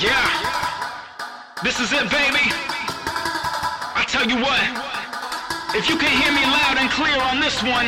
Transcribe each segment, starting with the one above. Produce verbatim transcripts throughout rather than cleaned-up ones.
Yeah, this is it, baby. I tell you what, if you can hear me loud and clear on this one,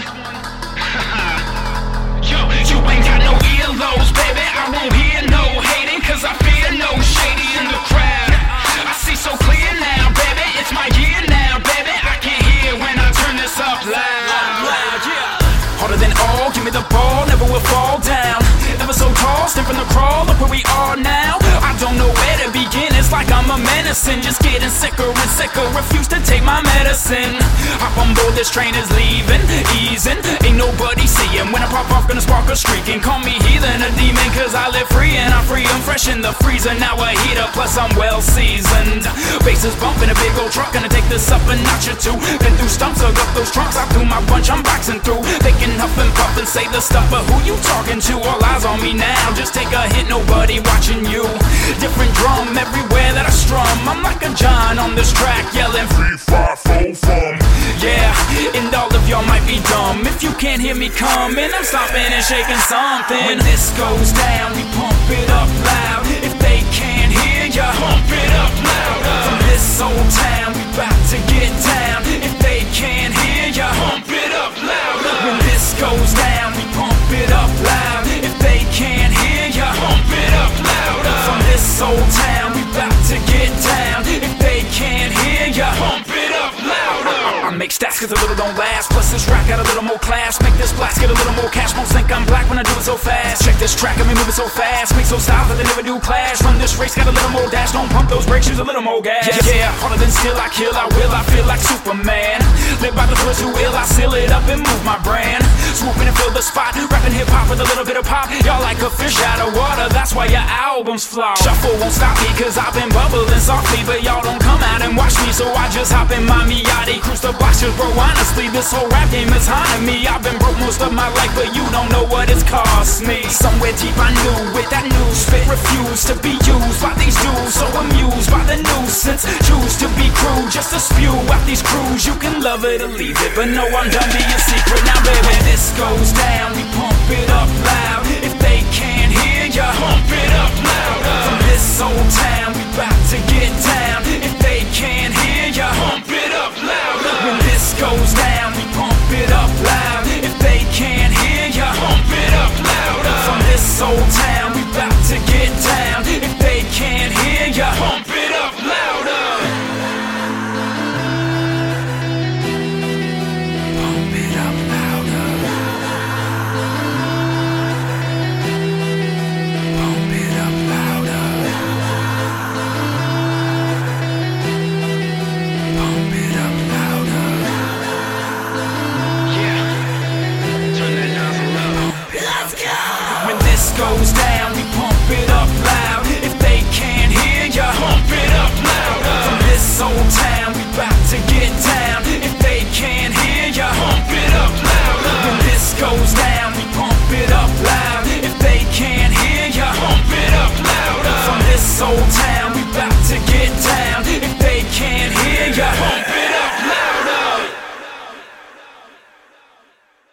yo, you ain't got no earlobes, baby. I won't hear no hating, cause I fear no shady in the crowd. I see so clear now, baby, it's my year now, baby. I can't hear when I turn this up loud. Harder than all, give me the ball, never will fall down. Ever so tall, stand from the crawl, look where we are now. I don't know where to begin, it's like I'm a medicine, just getting sicker and sicker, refuse to take my medicine. Hop on board, this train is leaving, easing, ain't nobody seeing. When I pop off, gonna spark a streak and call me heathen, a demon, cause I live free and I'm free, I'm fresh in the freezer. Now a heater, plus I'm well seasoned. Bass is bumping, a big old truck, gonna take this up a notch or two. Been through stumps, dug up those trunks, I threw my bunch, I'm boxing through. They can huff and puff and say the stuff, but who you talking to? All eyes on me now, just take a hit, nobody watching you. Different drum everywhere that I strum, I'm like a John on this track, yelling three, five, four, fum. Yeah, and all of y'all might be dumb if you can't hear me coming. I'm stomping and shaking something. When this goes down, we pump it up loud. If they can't hear ya, pump it up louder. From this old town, we bout to get down. If they can't hear ya, pump it up louder. When this goes down, we pump it up loud. If they can't hear ya, pump it up louder. From this old town, we bout to get down. If they can't hear ya, pump it up louder. I make stats cause a little don't last. Plus this rap got a little more class. Make this blast get a little more cash. Most think I'm black when I do it so fast. Check this track, I mean moving so fast. Make so styles that they never do clash. Run this race, got a little more dash. Don't pump those brakes, use a little more gas. Yeah, yeah, harder than steel, I kill, I will, I feel like Superman. Live by the words who will, I seal it up and move my brand. Swooping and fill the spot, rapping hip hop with a little bit of pop. Y'all like a fish out of water, that's why your albums flop. Shuffle won't stop me cause I've been bubbling softly, but y'all don't come out and watch me, so I just hop in my Miata, cruise the blocks, cause bro, honestly, this whole rap game is haunting me. I've been broke most of my life, but you don't know what it's cost me. Somewhere deep I knew, with that new spit, refused to be used by these dudes, so amused by the nuisance. Choose to be crude, just to spew out these crews. You can love it or leave it, but no, I'm done being secret. Now baby, when this goes down, we pump it up loud. If they can't hear ya, pump it up louder. From this old town, we bout to get down. If they can't hear ya, pump it up louder. When this goes down, we pump it up loud. If they can't hear ya, pump it up louder. From this old town, we bout to get down. If they can't hear ya, pump it up louder. Pump it up louder. Pump it up louder. Pump it up louder. Yeah, turn that nozzle up. Let's go. When this goes down, we pump it up loud. If they can't hear ya, pump it up louder. From this old town, we bout to get down.